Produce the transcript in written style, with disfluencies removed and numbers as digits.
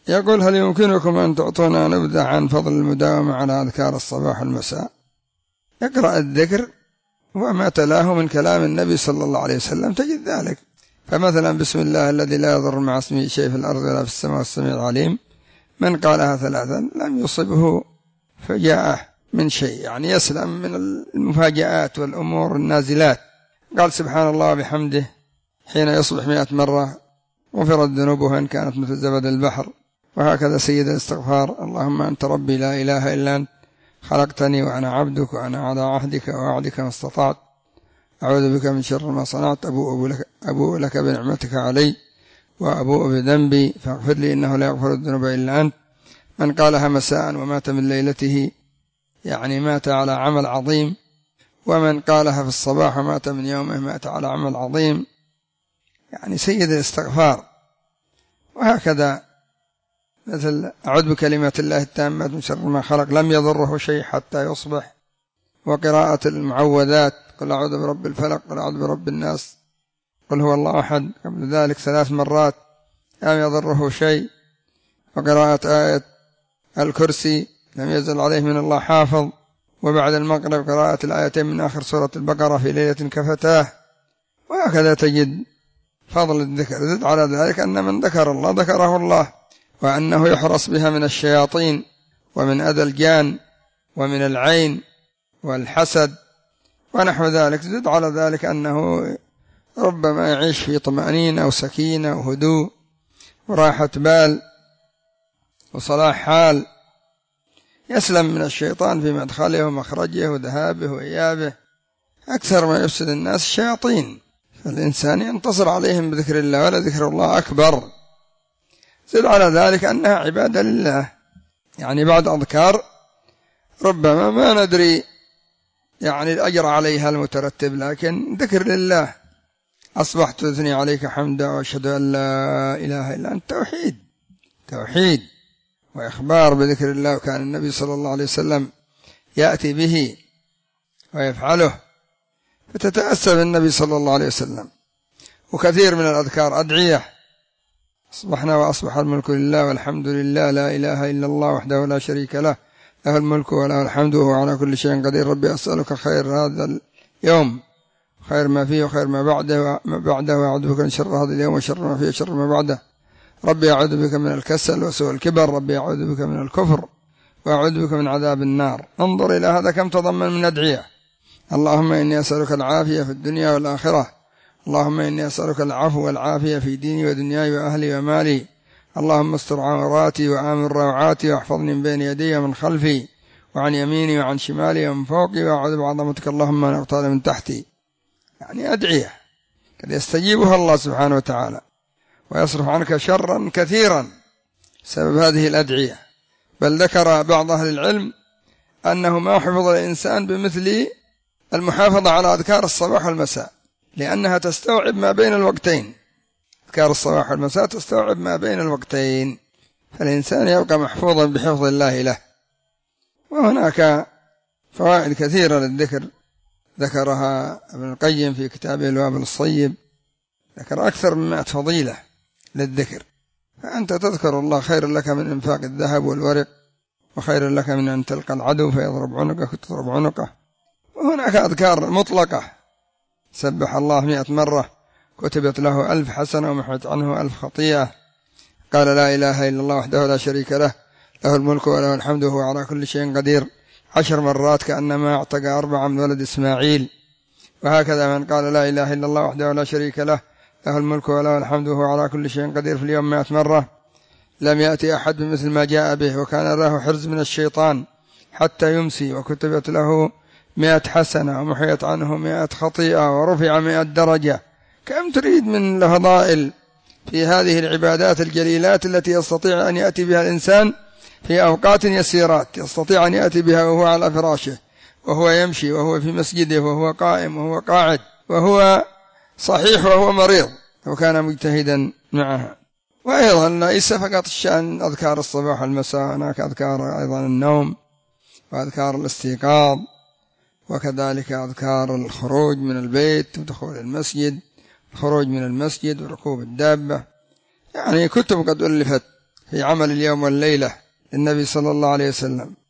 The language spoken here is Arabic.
يقول: هل يمكنكم أن تعطونا نبذة عن فضل المداومة على أذكار الصباح والمساء؟ اقرأ الذكر وما تلاه من كلام النبي صلى الله عليه وسلم تجد ذلك. فمثلا: بسم الله الذي لا يضر مع اسمه شيء في الأرض ولا في السماء السميع العليم، من قالها 3 لم يصبه فجاءة من شيء، يعني يسلم من المفاجآت والأمور النازلات. قال: سبحان الله بحمده حين يصبح 100 مرة غفرت ذنوبه إن كانت مثل زبد البحر. وهكذا سيد الاستغفار: اللهم أنت ربي لا إله إلا أنت خلقتني وأنا عبدك وأنا على عهدك ووعدك ما استطعت، أعوذ بك من شر ما صنعت، أبوء لك بنعمتك علي وأبوء بذنبي فاغفر لي إنه لا يغفر الذنوب إلا أنت. من قالها مساء ومات من ليلته يعني مات على عمل عظيم، ومن قالها في الصباح ومات من يومه مات على عمل عظيم، يعني سيد الاستغفار. وهكذا مثل: أعوذ بكلمات الله التامات من شر ما خلق، لم يضره شيء حتى يصبح. وقراءة المعوذات: قل أعوذ برب الفلق، قل أعوذ برب الناس، قل هو الله أحد، قبل ذلك 3 مرات لم يضره شيء. وقراءة آية الكرسي: لم يزل عليه من الله حافظ. وبعد المغرب قراءة الآيتين من آخر سورة البقرة في ليلة كفتاه. وهكذا تجد فضل الذكر. زد على ذلك أن من ذكر الله ذكره الله، وأنه يحرص بها من الشياطين ومن أذى الجان ومن العين والحسد ونحو ذلك. زد على ذلك أنه ربما يعيش في طمأنينة وسكينة وهدوء وراحة بال وصلاح حال، يسلم من الشيطان في مدخله ومخرجه وذهابه وإيابه. أكثر ما يفسد الناس الشياطين، فالإنسان ينتصر عليهم بذكر الله، ولا ذكر الله أكبر. زد على ذلك أنها عبادة لله، يعني بعد أذكار ربما ما ندري يعني الأجر عليها المترتب، لكن ذكر لله. أصبحت أثني عليك حمدا وأشهد أن لا إله إلا أنت. توحيد وإخبار بذكر الله. وكان النبي صلى الله عليه وسلم يأتي به ويفعله، فتتأسى بالنبي صلى الله عليه وسلم. وكثير من الأذكار أدعية: أصبحنا وأصبح الملك لله والحمد لله لا إله إلا الله وحده لا شريك له، له الملك وله الحمد وهو على كل شيء قدير. ربي أسألك خير هذا اليوم، خير ما فيه وخير ما بعده وأعوذ بك من شر هذا اليوم وشر ما فيه وشر ما بعده. ربي أعوذ بك من الكسل وسوء الكبر، ربي أعوذ بك من الكفر وأعوذ بك من عذاب النار. انظر إلى هذا كم تضمن من أدعية. اللهم إني أسألك العافية في الدنيا والآخرة، اللهم إني أسألك العفو والعافية في ديني ودنياي وأهلي ومالي، اللهم استر عوراتي وآمن روعاتي واحفظني من بين يدي ومن خلفي وعن يميني وعن شمالي ومن فوقي، وأعوذ بعظمتك اللهم أن أغتال من تحتي. يعني أدعية قد يستجيبها الله سبحانه وتعالى ويصرف عنك شرا كثيرا سبب هذه الأدعية. بل ذكر بعض أهل العلم أنه ما حفظ الإنسان بمثل المحافظة على أذكار الصباح والمساء، لأنها تستوعب ما بين الوقتين. أذكار الصباح والمساء تستوعب ما بين الوقتين، فالإنسان يبقى محفوظا بحفظ الله له. وهناك فوائد كثيرة للذكر ذكرها ابن القيم في كتابه الوابل الصيب، ذكر أكثر من 100 فضيلة للذكر. فأنت تذكر الله خير لك من إنفاق الذهب والورق، وخير لك من أن تلقى العدو فيضرب عنقك وتضرب عنقه. وهناك أذكار مطلقة: سبح الله 100 مرة كتبت له 1000 حسنة ومحت عنه 1000 خطيئة. قال: لا إله إلا الله وحده لا شريك له، له الملك وله الحمد وهو على كل شيء قدير 10 مرات كأنما اعتقى 4 من ولد إسماعيل. وهكذا من قال: لا إله إلا الله وحده لا شريك له، له الملك وله الحمد وهو على كل شيء قدير في اليوم 100 مرة، لم يأتي أحد بمثل ما جاء به. وكان له حرز من الشيطان حتى يمسي، وكتبت له 100 حسنة ومحيت عنه 100 خطيئة ورفع 100 درجة. كم تريد من الفضائل في هذه العبادات الجليلات التي يستطيع أن يأتي بها الإنسان في أوقات يسيرات، يستطيع أن يأتي بها وهو على فراشه، وهو يمشي، وهو في مسجده، وهو قائم، وهو قاعد، وهو صحيح، وهو مريض، وكان مجتهدا معها. وأيضا ليس فقط الشأن أذكار الصباح والمساء، هناك أذكار أيضا النوم وأذكار الاستيقاظ، وكذلك أذكار الخروج من البيت ودخول المسجد، الخروج من المسجد وركوب الدابة. يعني كتب قد ألفت في عمل اليوم والليلة للنبي صلى الله عليه وسلم،